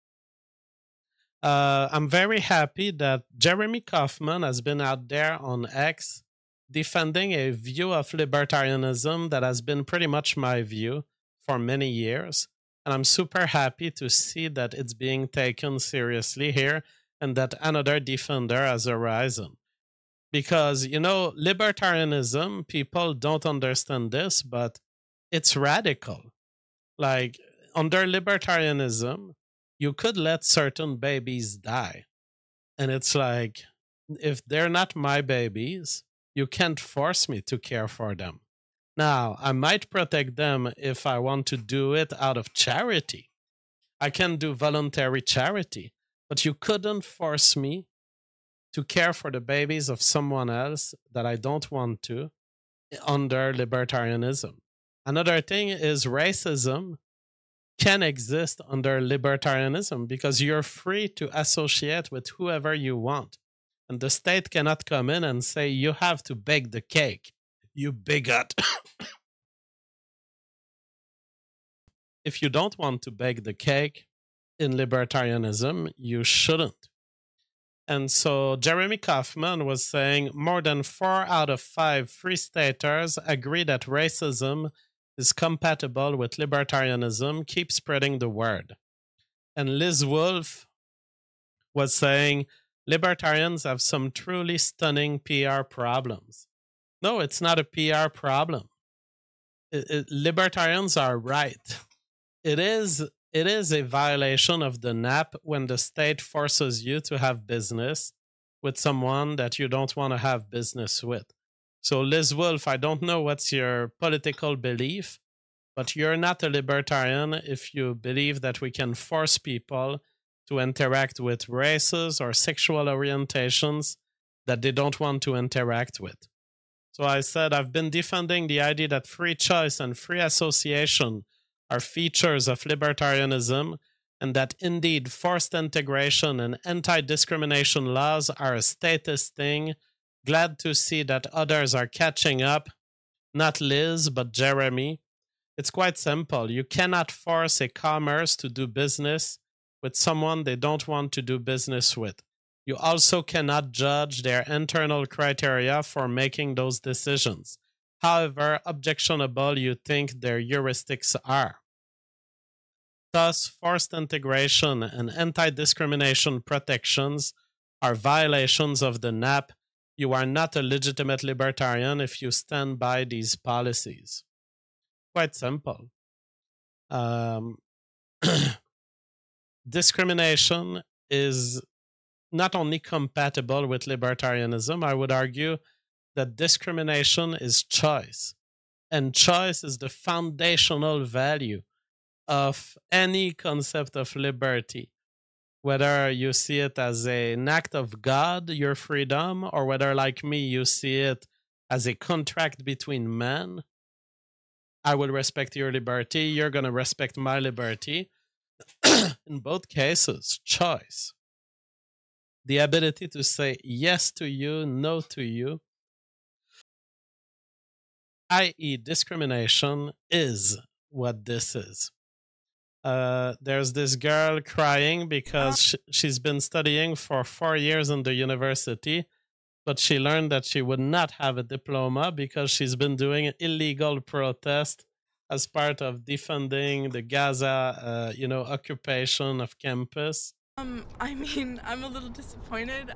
I'm very happy that Jeremy Kauffman has been out there on X defending a view of libertarianism that has been pretty much my view for many years. And I'm super happy to see that it's being taken seriously here and that another defender has arisen. Because, libertarianism, people don't understand this, but it's radical. Like, under libertarianism, you could let certain babies die. And it's like, if they're not my babies, you can't force me to care for them. Now, I might protect them if I want to do it out of charity. I can do voluntary charity, but you couldn't force me to care for the babies of someone else that I don't want to under libertarianism. Another thing is racism can exist under libertarianism because you're free to associate with whoever you want. And the state cannot come in and say, you have to bake the cake, you bigot. If you don't want to bake the cake in libertarianism, you shouldn't. And so Jeremy Kauffman was saying more than 4 out of 5 free staters agree that racism is compatible with libertarianism. Keep spreading the word. And Liz Wolfe was saying libertarians have some truly stunning PR problems. No, it's not a PR problem. Libertarians are right. It is a violation of the NAP when the state forces you to have business with someone that you don't want to have business with. So Liz Wolfe, I don't know what's your political belief, but you're not a libertarian if you believe that we can force people to interact with races or sexual orientations that they don't want to interact with. So I said I've been defending the idea that free choice and free association are features of libertarianism, and that indeed forced integration and anti-discrimination laws are a status thing. Glad to see that others are catching up. Not Liz, but Jeremy. It's quite simple. You cannot force a commerce to do business with someone they don't want to do business with. You also cannot judge their internal criteria for making those decisions, however objectionable you think their heuristics are. Thus, forced integration and anti-discrimination protections are violations of the NAP. You are not a legitimate libertarian if you stand by these policies. Quite simple. Discrimination is not only compatible with libertarianism, I would argue that discrimination is choice. And choice is the foundational value of any concept of liberty. Whether you see it as an act of God, your freedom, or whether, like me, you see it as a contract between men, I will respect your liberty, you're going to respect my liberty. In both cases, choice. The ability to say yes to you, no to you, i.e. discrimination, is what this is. There's this girl crying because she's been studying for 4 years in the university, but she learned that she would not have a diploma because she's been doing an illegal protest as part of defending the Gaza, occupation of campus. I mean, I'm a little disappointed.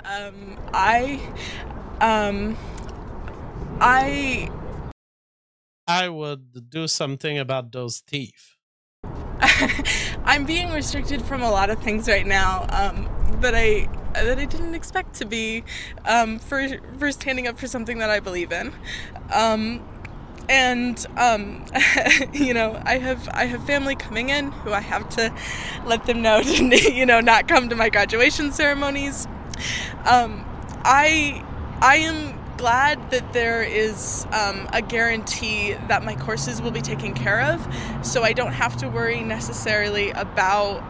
I would do something about those thieves. I'm being restricted from a lot of things right now that I didn't expect to be for standing up for something that I believe in. I have family coming in who I have to let them know to not come to my graduation ceremonies. I am glad that there is a guarantee that my courses will be taken care of, so I don't have to worry necessarily about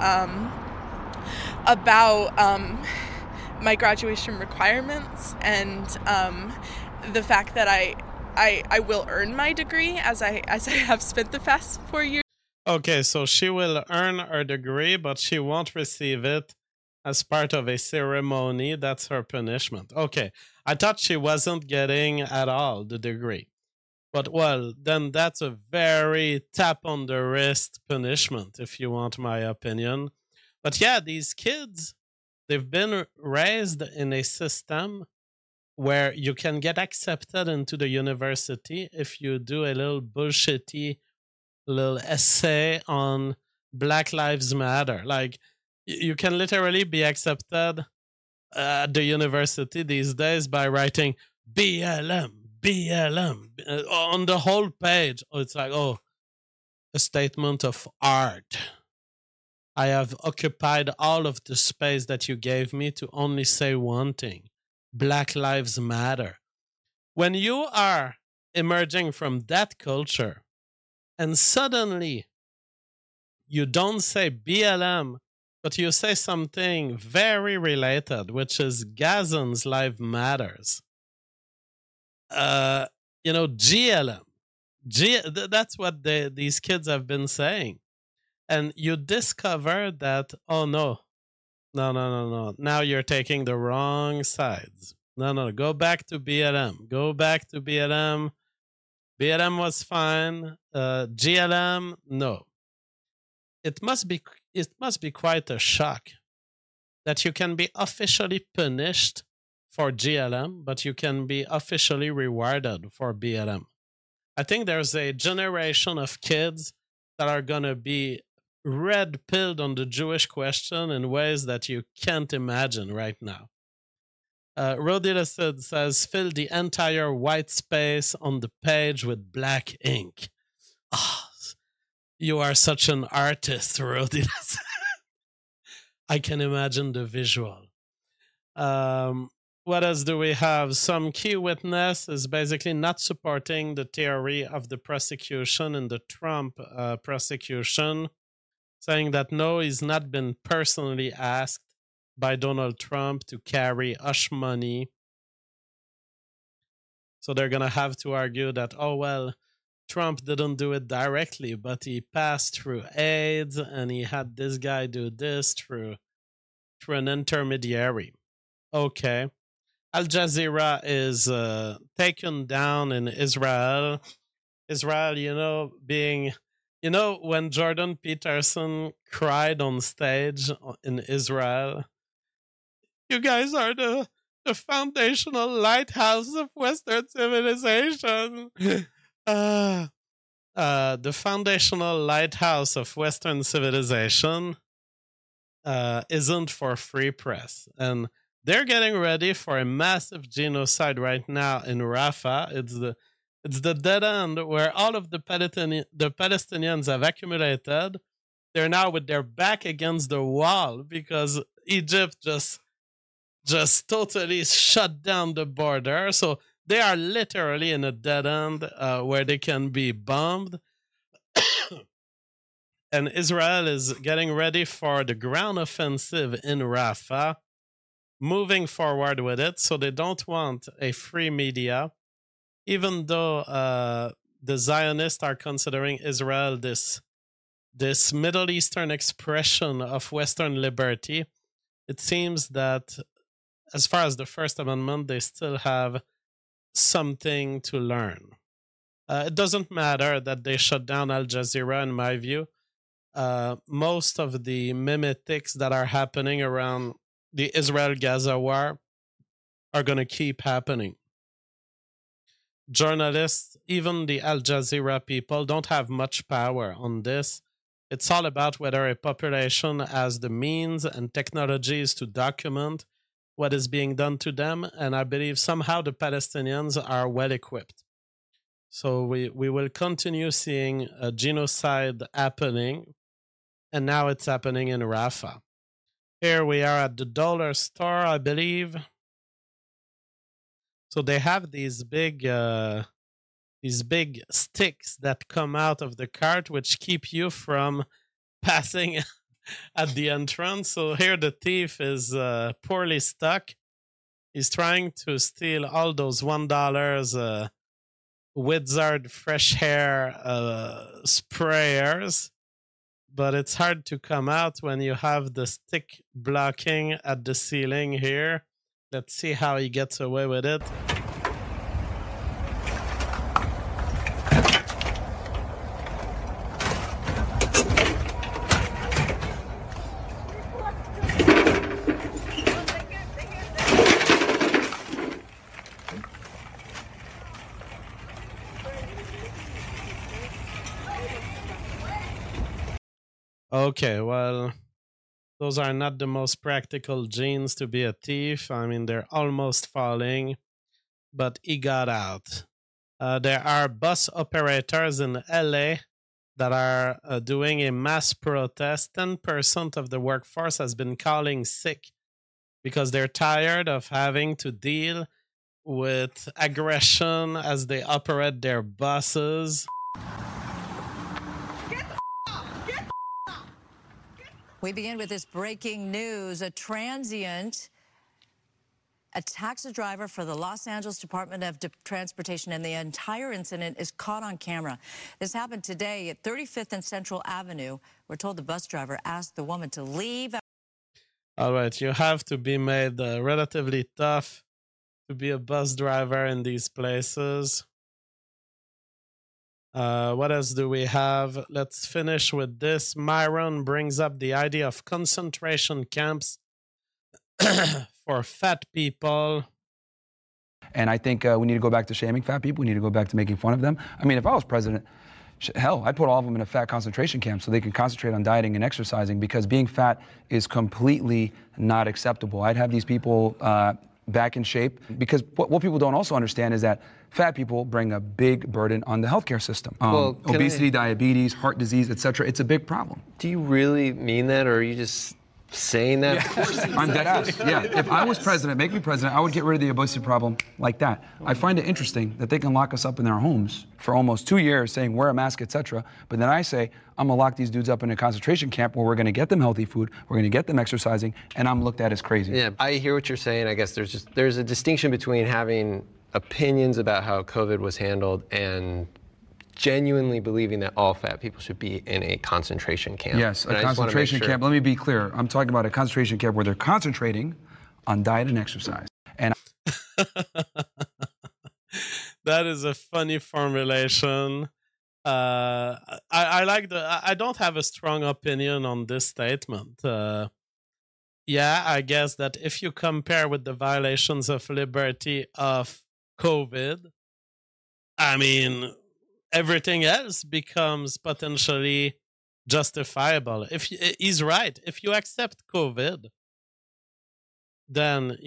my graduation requirements and the fact that I will earn my degree as I have spent the past 4 years. Okay, so she will earn her degree, but she won't receive it as part of a ceremony. That's her punishment. Okay, I thought she wasn't getting at all the degree. But, well, then that's a very tap on the wrist punishment, if you want my opinion. But yeah, these kids, they've been raised in a system where you can get accepted into the university if you do a little bullshitty little essay on Black Lives Matter. Like, you can literally be accepted at the university these days by writing BLM on the whole page. It's like, a statement of art. I have occupied all of the space that you gave me to only say one thing. Black Lives Matter. When you are emerging from that culture and suddenly you don't say BLM, but you say something very related, which is Gazans' Life Matters. GLM. That's what these kids have been saying. And you discover that, oh no. Now you're taking the wrong sides. No. Go back to BLM. BLM was fine. GLM, no. It must be quite a shock that you can be officially punished for GLM, but you can be officially rewarded for BLM. I think there's a generation of kids that are going to be red-pilled on the Jewish question in ways that you can't imagine right now. Rodila says, fill the entire white space on the page with black ink. Oh, you are such an artist, Rodila. I can imagine the visual. What else do we have? Some key witness is basically not supporting the theory of the prosecution in the Trump prosecution, saying that no, he's not been personally asked by Donald Trump to carry hush money. So they're going to have to argue that, Trump didn't do it directly, but he passed through aides and he had this guy do this through an intermediary. Okay. Al Jazeera is taken down in Israel. Israel, when Jordan Peterson cried on stage in Israel, you guys are the foundational lighthouse of Western civilization. The foundational lighthouse of Western civilization isn't for free press. And they're getting ready for a massive genocide right now in Rafah. It's the dead end where all of the Palestinians have accumulated. They're now with their back against the wall because Egypt just totally shut down the border. So they are literally in a dead end where they can be bombed. And Israel is getting ready for the ground offensive in Rafah, moving forward with it. So they don't want a free media, even though the Zionists are considering Israel this Middle Eastern expression of Western liberty. It seems that as far as the First Amendment, they still have something to learn. It doesn't matter that they shut down Al Jazeera, in my view. Most of the mimetics that are happening around the Israel-Gaza war are going to keep happening. Journalists, even the Al Jazeera people, don't have much power on this. It's all about whether a population has the means and technologies to document what is being done to them, and I believe somehow the Palestinians are well equipped. So we will continue seeing a genocide happening, and now it's happening in Rafah. Here we are at the dollar store, I believe. So they have these big sticks that come out of the cart, which keep you from passing at the entrance. So here the thief is poorly stuck. He's trying to steal all those $1 Wizard fresh hair sprayers, but it's hard to come out when you have the stick blocking at the ceiling here. Let's see how he gets away with it. Okay, well, those are not the most practical genes to be a thief. I mean, they're almost falling, but he got out. There are bus operators in LA that are doing a mass protest. 10% of the workforce has been calling sick because they're tired of having to deal with aggression as they operate their buses. We begin with this breaking news. A transient attacks a driver for the Los Angeles Department of Transportation, and the entire incident is caught on camera. This happened today at 35th and Central Avenue. We're told the bus driver asked the woman to leave. All right, you have to be made relatively tough to be a bus driver in these places. What else do we have? Let's finish with this. Myron brings up the idea of concentration camps for fat people. And I think we need to go back to shaming fat people. We need to go back to making fun of them. I mean, if I was president, hell, I'd put all of them in a fat concentration camp so they can concentrate on dieting and exercising, because being fat is completely not acceptable. I'd have these people back in shape, because what people don't also understand is that fat people bring a big burden on the healthcare system. Obesity, diabetes, heart disease, etc. It's a big problem. Do you really mean that, or are you just saying that? Yeah. I'm dead ass. Yeah. If I was president, make me president, I would get rid of the obesity problem like that. I find it interesting that they can lock us up in their homes for almost 2 years saying wear a mask, etc. But then I say I'm gonna lock these dudes up in a concentration camp where we're gonna get them healthy food, we're gonna get them exercising, and I'm looked at as crazy. Yeah, I hear what you're saying. I guess there's a distinction between having opinions about how COVID was handled and genuinely believing that all fat people should be in a concentration camp. Yes, a concentration camp. Let me be clear. I'm talking about a concentration camp where they're concentrating on diet and exercise. And that is a funny formulation. I like I don't have a strong opinion on this statement. Yeah, I guess that if you compare with the violations of liberty of COVID, I mean, everything else becomes potentially justifiable. He's right. If you accept COVID, then,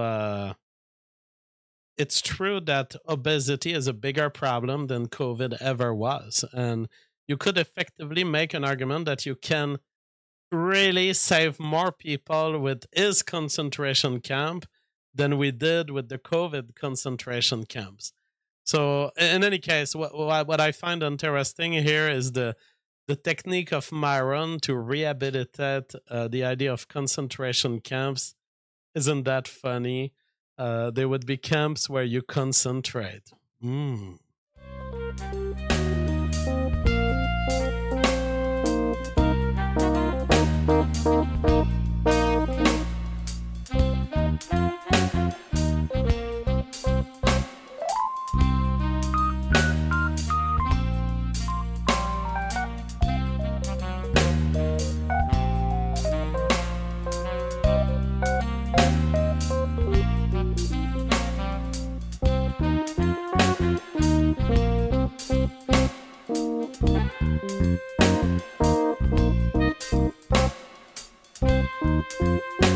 it's true that obesity is a bigger problem than COVID ever was. And you could effectively make an argument that you can really save more people with his concentration camp than we did with the COVID concentration camps. So in any case, what I find interesting here is the technique of Myron to rehabilitate the idea of concentration camps. Isn't that funny? There would be camps where you concentrate. Thank you.